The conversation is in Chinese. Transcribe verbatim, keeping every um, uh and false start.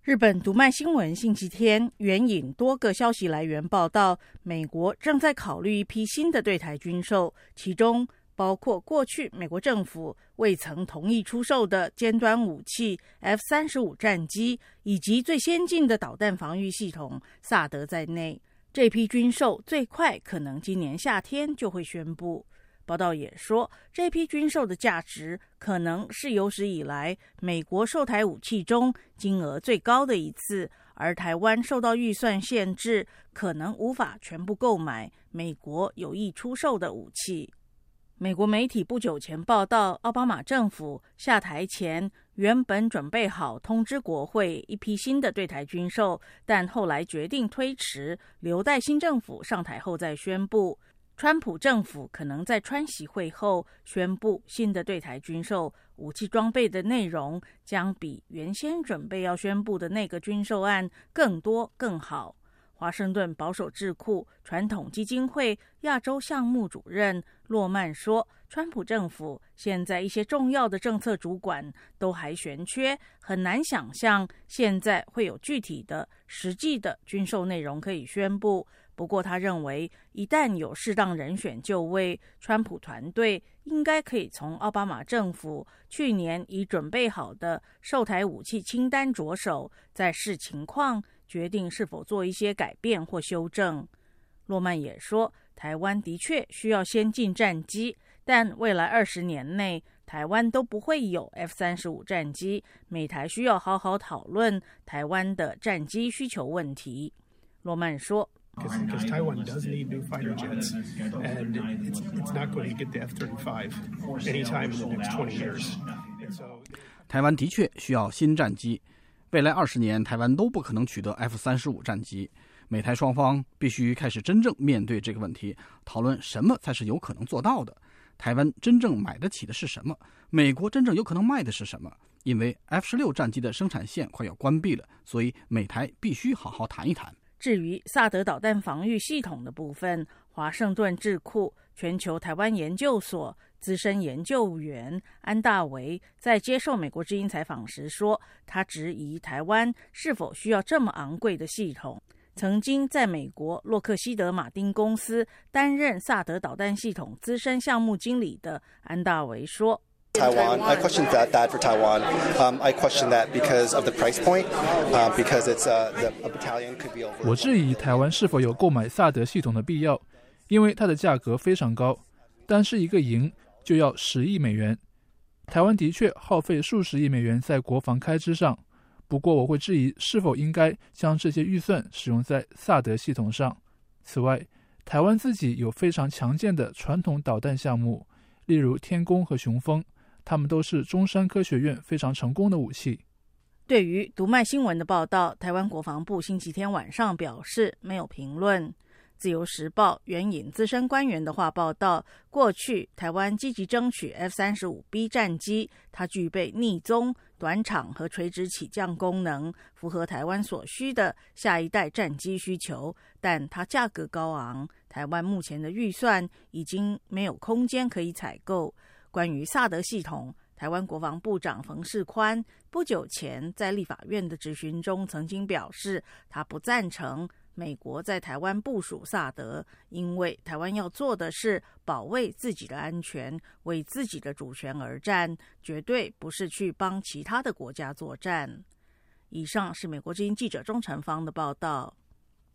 日本读卖新闻星期天援引多个消息来源报道，美国正在考虑一批新的对台军售，其中包括过去美国政府未曾同意出售的尖端武器 F 三十五 战机以及最先进的导弹防御系统萨德在内。这批军售最快可能今年夏天就会宣布。报道也说，这批军售的价值可能是有史以来美国售台武器中金额最高的一次，而台湾受到预算限制，可能无法全部购买美国有意出售的武器。美国媒体不久前报道，奥巴马政府下台前原本准备好通知国会一批新的对台军售，但后来决定推迟，留待新政府上台后再宣布。川普政府可能在川习会后宣布新的对台军售，武器装备的内容将比原先准备要宣布的那个军售案更多更好。华盛顿保守智库传统基金会亚洲项目主任洛曼说，川普政府现在一些重要的政策主管都还悬缺，很难想象现在会有具体的实际的军售内容可以宣布。不过他认为，一旦有适当人选就位，川普团队应该可以从奥巴马政府去年已准备好的售台武器清单着手，再视情况决定是否做一些改变或修正。洛曼也说，台湾的确需要先进战机，但未来二十年内台湾都不会有 F 三十五 战机，美台需要好好讨论台湾的战机需求问题。洛曼说 Because Taiwan does need new fighter jets, and it's, it's not going to get the F thirty-five anytime in the next twenty years. So, 台湾的确需要新战机，未来二十年台湾都不可能取得 F 三十五 战机。美台双方必须开始真正面对这个问题，讨论什么才是有可能做到的。台湾真正买得起的是什么？美国真正有可能卖的是什么？因为 F 十六 战机的生产线快要关闭了，所以美台必须好好谈一谈。 至于萨德导弹防御系统的部分，华盛顿智库全球台湾研究所资深研究员安大维在接受美国之音采访时说，他质疑台湾是否需要这么昂贵的系统。曾经在美国洛克希德马丁公司担任萨德导弹系统资深项目经理的安大维说 Taiwan. I question that, that for Taiwan. Um, I question that because of the price point, uh, because it's uh, the, a battalion could be over. 我质疑台湾是否有购买萨德系统的必要，因为它的价格非常高，单是一个营就要十亿美元。台湾的确耗费数十亿美元在国防开支上，不过我会质疑是否应该将这些预算使用在萨德系统上。此外，台湾自己有非常强健的传统导弹项目，例如天弓和雄风。他们都是中山科学院非常成功的武器。 对于读卖新闻的报道，台湾国防部星期天晚上表示没有评论。自由时报援引资深官员的话报道，过去台湾积极争取 F 三十五 B 战机，它具备逆踪、短场和垂直起降功能，符合台湾所需的下一代战机需求，但它价格高昂，台湾目前的预算已经没有空间可以采购。关于萨德系统，台湾国防部长冯世宽不久前在立法院的质询中曾经表示，他不赞成美国在台湾部署萨德，因为台湾要做的是保卫自己的安全，为自己的主权而战，绝对不是去帮其他的国家作战。以上是美国之音记者钟成芳的报道。